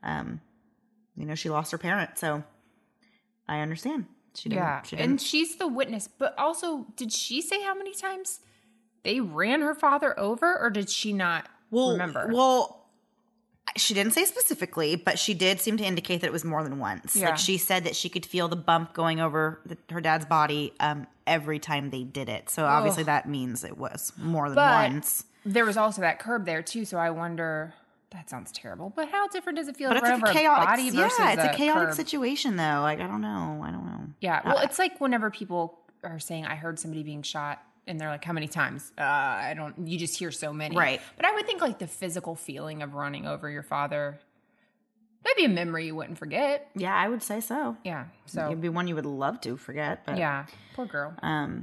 she lost her parent. So I understand. She didn't. Yeah. She didn't. And she's the witness. But also, did she say how many times they ran her father over, or did she not remember? Well, she didn't say specifically, but she did seem to indicate that it was more than once. Yeah. Like she said that she could feel the bump going over her dad's body every time they did it. So obviously that means it was more than But once. there was also that curb there, too. So I wonder, that sounds terrible. But how different does it feel But to it's run like over a a chaotic, body versus it's a chaotic curb? situation though. Like I don't know. Yeah. Well, it's like whenever people are saying, I heard somebody being shot, and they're like, how many times? You just hear so many. Right. But I would think like the physical feeling of running over your father, that'd be a memory you wouldn't forget. Yeah, I would say so. Yeah. So, It'd be one you would love to forget. But yeah. Poor girl.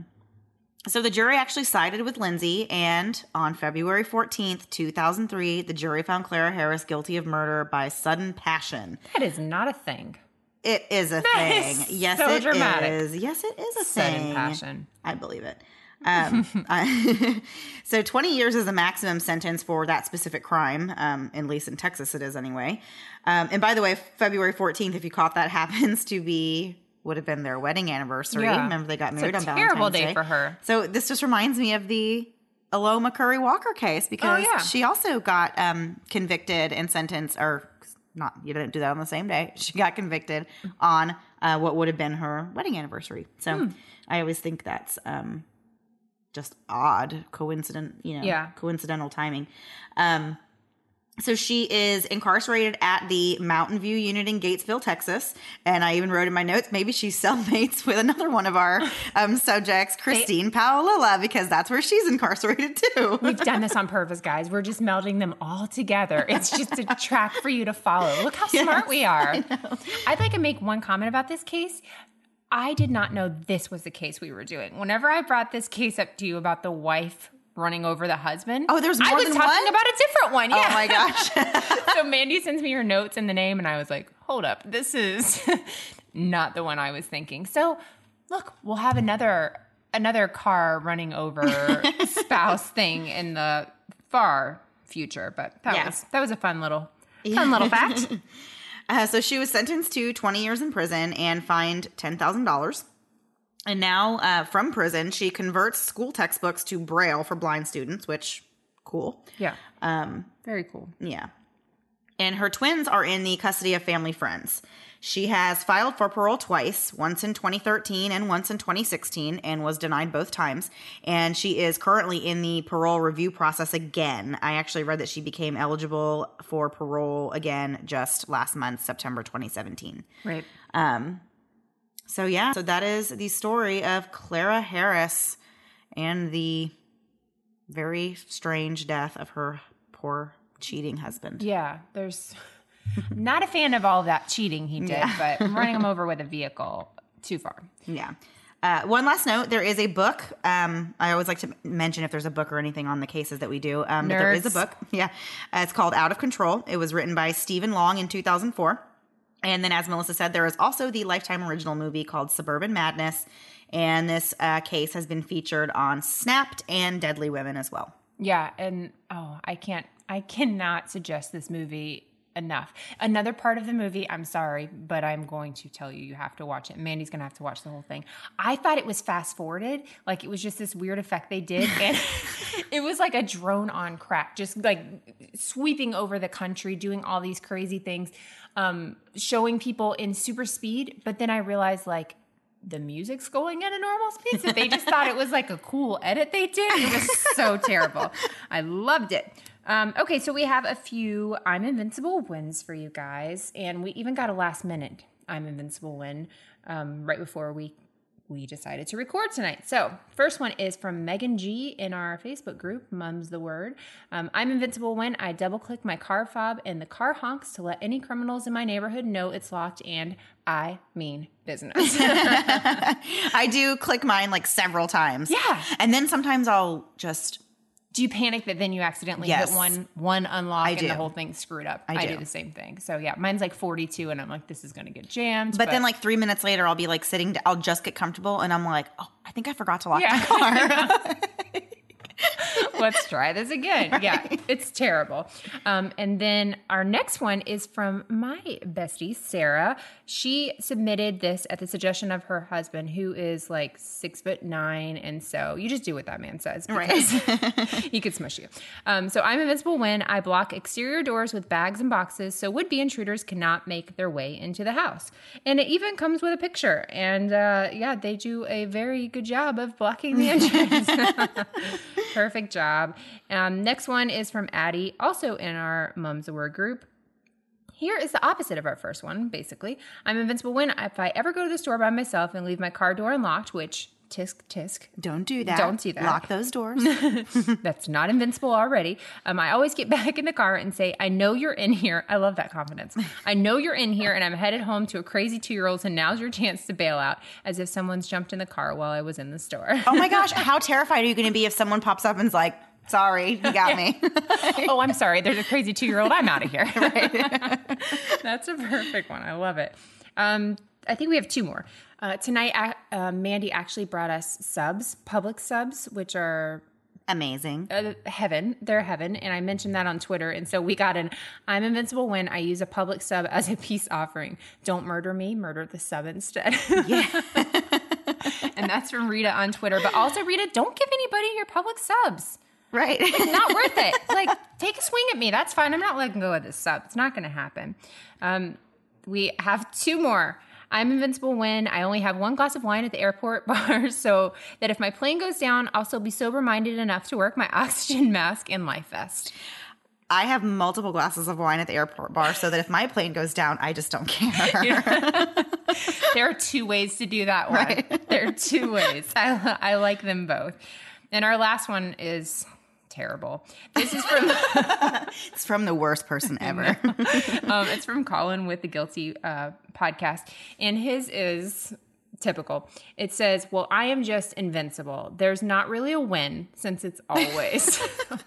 So the jury actually sided with Lindsay, and on February 14th, 2003, the jury found Clara Harris guilty of murder by sudden passion. That is not a thing. It is a That thing. is Yes, so it dramatic. is. Yes, it is a Sudden thing. passion. I believe it. So 20 years is the maximum sentence for that specific crime, at least in Texas it is anyway. And by the way, February 14th, if you caught that, happens to would have been their wedding anniversary. Yeah. Remember they got married It's a on terrible Valentine's day Day for her. So this just reminds me of the Aloma Curry Walker case because yeah. she also got convicted and sentenced, or not, you didn't do that on the same day. She got convicted on what would have been her wedding anniversary. So I always think that's just odd, coincidental timing. So she is incarcerated at the Mountain View unit in Gatesville, Texas. And I even wrote in my notes, maybe she's cellmates with another one of our subjects, Christine Paolilla, because that's where she's incarcerated too. We've done this on purpose, guys. We're just melding them all together. It's just a track for you to follow. Look how smart we are. I'd like to make one comment about this case. I did not know this was the case we were doing. Whenever I brought this case up to you about the wife running over the husband. Oh, there's more than one? I was talking about a different one. Yeah. Oh my gosh. So Mandy sends me her notes and the name, and I was like, hold up, this is not the one I was thinking. So look, we'll have another car running over spouse thing in the far future. But that was a fun little fact. So she was sentenced to 20 years in prison and fined $10,000. And now from prison, she converts school textbooks to Braille for blind students, which cool. Yeah. Very cool. Yeah. And her twins are in the custody of family friends. She has filed for parole twice, once in 2013 and once in 2016, and was denied both times. And she is currently in the parole review process again. I actually read that she became eligible for parole again just last month, September 2017. Right. So that is the story of Clara Harris and the very strange death of her poor cheating husband. Yeah, there's not a fan of all that cheating he did, but running him over with a vehicle, too far. Yeah. One last note, there is a book. I always like to mention if there's a book or anything on the cases that we do. But there is a book. Yeah. It's called Out of Control. It was written by Stephen Long in 2004. And then, as Melissa said, there is also the Lifetime original movie called Suburban Madness. And this case has been featured on Snapped and Deadly Women as well. Yeah. And, I cannot suggest this movie enough. Another part of the movie, I'm sorry, but I'm going to tell you have to watch it. Mandy's going to have to watch the whole thing. I thought it was fast forwarded. Like, it was just this weird effect they did. And it was like a drone on crack, just like sweeping over the country, doing all these crazy things. Showing people in super speed, but then I realized like the music's going at a normal speed, so they just thought it was like a cool edit they did. It was so terrible. I loved it. Okay, so we have a few I'm Invincible wins for you guys, and we even got a last minute I'm Invincible win right before we decided to record tonight. So first one is from Megan G in our Facebook group, Mum's the Word. I'm Invincible when I double click my car fob and the car honks to let any criminals in my neighborhood know it's locked and I mean business. I do click mine like several times. Yeah. And then sometimes I'll just... Do you panic that then you accidentally hit one unlock and the whole thing's screwed up? I do the same thing. So yeah, mine's like 42 and I'm like, this is going to get jammed. But then like 3 minutes later, I'll be like I'll just get comfortable and I'm like, oh, I think I forgot to lock my car. Let's try this again. Right. Yeah, it's terrible. And then our next one is from my bestie, Sarah. She submitted this at the suggestion of her husband, who is like 6'9", and so you just do what that man says, because he could smush you. So I'm invincible when I block exterior doors with bags and boxes so would-be intruders cannot make their way into the house. And it even comes with a picture. And they do a very good job of blocking the entrance. Perfect job. Next one is from Addie, also in our Mum's the Word group. Here is the opposite of our first one, basically. I'm invincible when if I ever go to the store by myself and leave my car door unlocked, which tisk, tisk. Don't do that. Don't do that. Lock those doors. That's not invincible already. I always get back in the car and say, I know you're in here. I love that confidence. I know you're in here and I'm headed home to a crazy 2-year-old, so now's your chance to bail out, as if someone's jumped in the car while I was in the store. Oh my gosh, how terrified are you going to be if someone pops up and's like, sorry, you got me. Oh, I'm sorry. There's a crazy 2-year-old. I'm out of here. Right. That's a perfect one. I love it. I think we have 2 more. Tonight, Mandy actually brought us subs, public subs, which are amazing. Heaven. They're heaven. And I mentioned that on Twitter. And so we got an I'm invincible when I use a public sub as a peace offering. Don't murder me. Murder the sub instead. Yeah. And that's from Rita on Twitter. But also, Rita, don't give anybody your public subs. Right. It's not worth it. Like, take a swing at me. That's fine. I'm not letting go of this sub. It's not going to happen. We have 2 more. I'm invincible when I only have 1 glass of wine at the airport bar, so that if my plane goes down, I'll still be sober-minded enough to work my oxygen mask and life vest. I have multiple glasses of wine at the airport bar so that if my plane goes down, I just don't care. There are 2 ways to do that one. Right. There are 2 ways. I like them both. And our last one is terrible. This is from... It's from the worst person ever. It's from Colin with the Guilty podcast. And his is... typical. It says, well, I am just invincible. There's not really a win since it's always.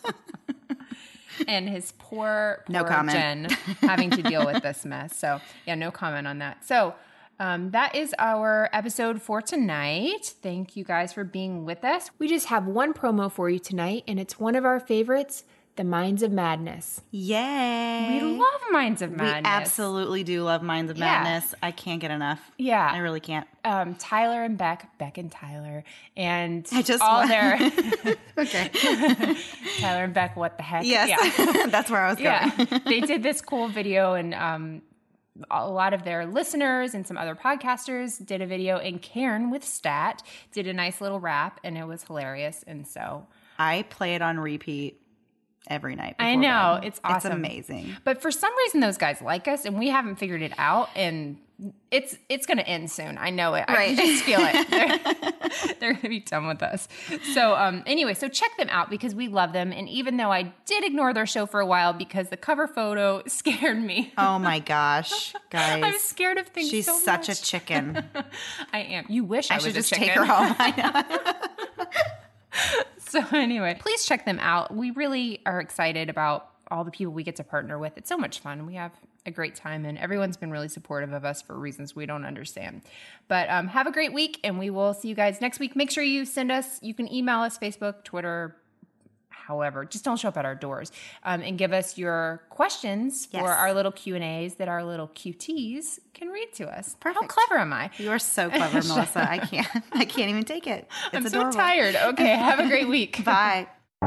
And his poor no comment. Jen having to deal with this mess. So yeah, no comment on that. So that is our episode for tonight. Thank you guys for being with us. We just have one promo for you tonight, and it's one of our favorites, The Minds of Madness. Yay. We love Minds of Madness. We absolutely do love Minds of Madness. I can't get enough. Yeah. I really can't. Tyler and Beck and Tyler, and their... Okay. Tyler and Beck, what the heck? Yes. Yeah. That's where I was going. Yeah. They did this cool video, and a lot of their listeners and some other podcasters did a video, and Karen with Stat did a nice little rap, and it was hilarious. And so I play it on repeat every night. I know. Bed. It's awesome. It's amazing. But for some reason, those guys like us, and we haven't figured it out, and it's going to end soon. I know it. Right. I can just feel it. They're going to be done with us. So anyway, so check them out because we love them. And even though I did ignore their show for a while because the cover photo scared me. Oh my gosh, guys. I'm scared of things She's so such much. a chicken. I am. You wish I was should just a chicken. take her home. I know. So anyway, please check them out. We really are excited about all the people we get to partner with. It's so much fun. We have a great time, and everyone's been really supportive of us for reasons we don't understand. But have a great week, and we will see you guys next week. Make sure you send us, you can email us, Facebook, Twitter, however, just don't show up at our doors, and give us your questions for our little Q&As that our little QTs can read to us. Perfect. How clever am I? You are so clever, Melissa. I can't even take it. It's I'm adorable. so tired. Okay, have a great week. Bye.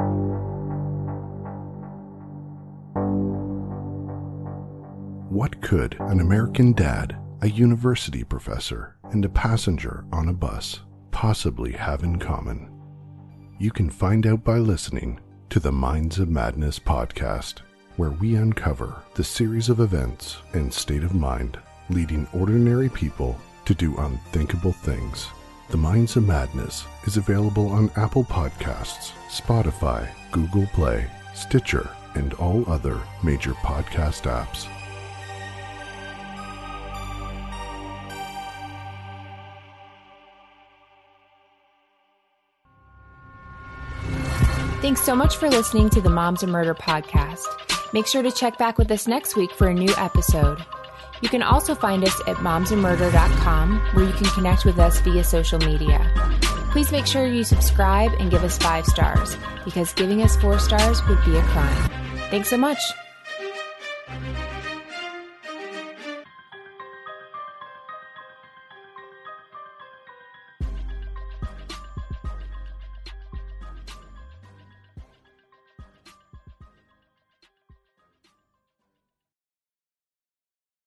What could an American dad, a university professor, and a passenger on a bus possibly have in common? You can find out by listening to the Minds of Madness podcast, where we uncover the series of events and state of mind leading ordinary people to do unthinkable things. The Minds of Madness is available on Apple Podcasts, Spotify, Google Play, Stitcher, and all other major podcast apps. Thanks so much for listening to the Moms of Murder podcast. Make sure to check back with us next week for a new episode. You can also find us at momsandmurder.com, where you can connect with us via social media. Please make sure you subscribe and give us 5 stars, because giving us 4 stars would be a crime. Thanks so much.